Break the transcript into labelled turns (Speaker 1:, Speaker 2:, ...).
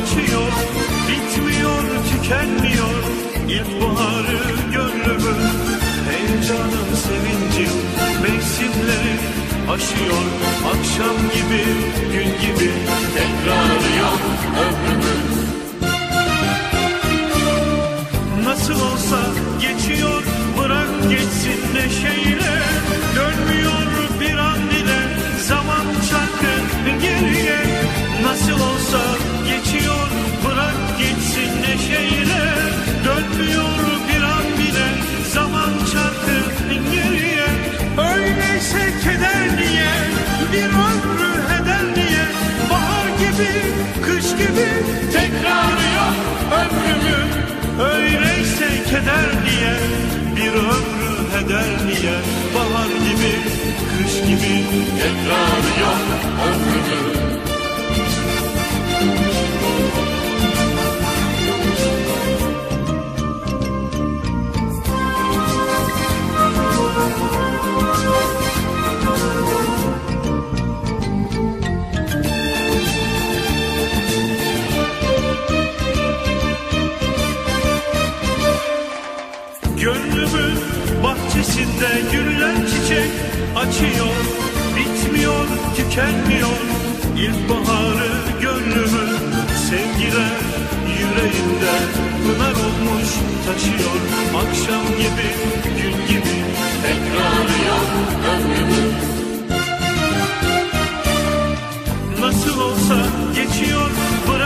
Speaker 1: açıyor, bitmiyor, tükenmiyor. İlkbaharı gönlümün, heyecanım, sevincim, mevsimleri aşıyor. Akşam gibi, gün gibi, tekrarı yok ömrümün. Nasıl olsa geçiyor, bırak geçsin neşeyle. Dönmüyor bir an bile zaman çarkı geriye. Nasıl olsa geçiyor, bırak geçsin neşeyle. Dönmüyor bir an bile zaman çarkı geriye. Öyleyse keder niye, bir ömrü heder niye? Bahar gibi, kış gibi, tekrarı yok ömrümün. Öyleyse keder niye, bir ömrü heder niye? Bahar gibi, kış gibi, tekrarı yok ömrümün. Gönlümün bahçesinde güller çiçek açıyor, bitmiyor, tükenmiyor. İlkbaharı gönlümün, sevgiler yüreğimde pınar olmuş taşıyor. Akşam gibi, gün gibi, tekrarı yok ömrümün. Nasıl olsa geçiyor,